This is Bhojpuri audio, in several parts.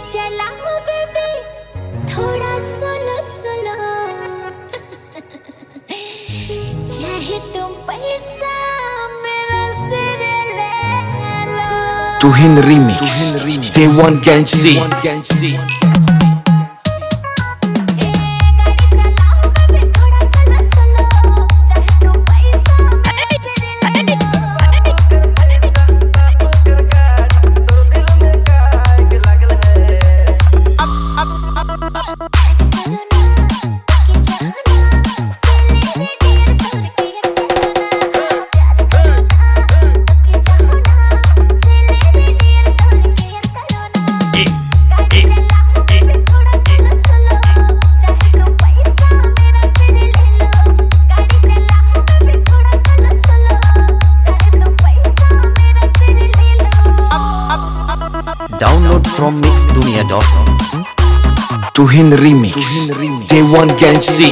चलाओ बेबी थोड़ा सोलो सोलो चाहे तुम पैसा मेरा सिर ले लो। Tuhin remix Day One Ganji Download from mixdunia.com. Tuhin Remix Day One Ganji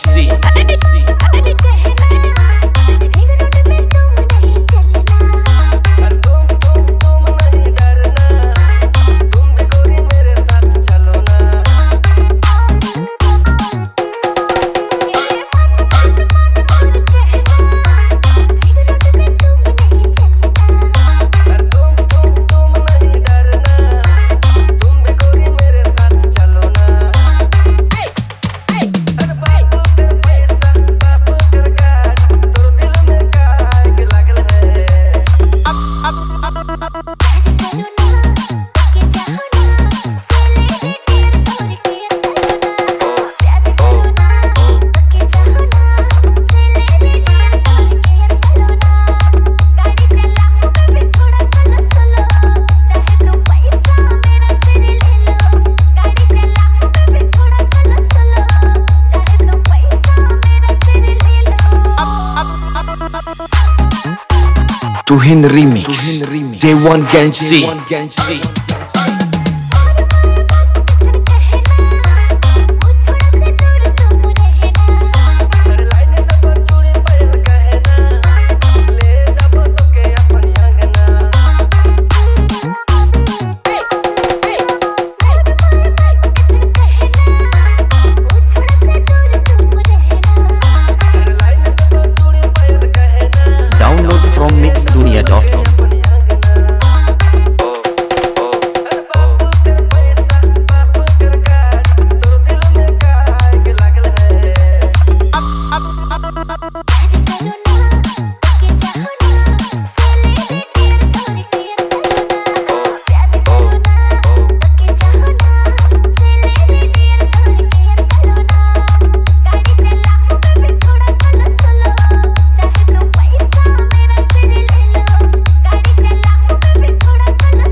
Tuhin Remix Day One Ganji Download from mixdunia.com.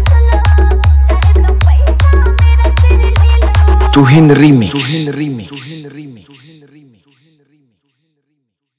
Tuhin Remix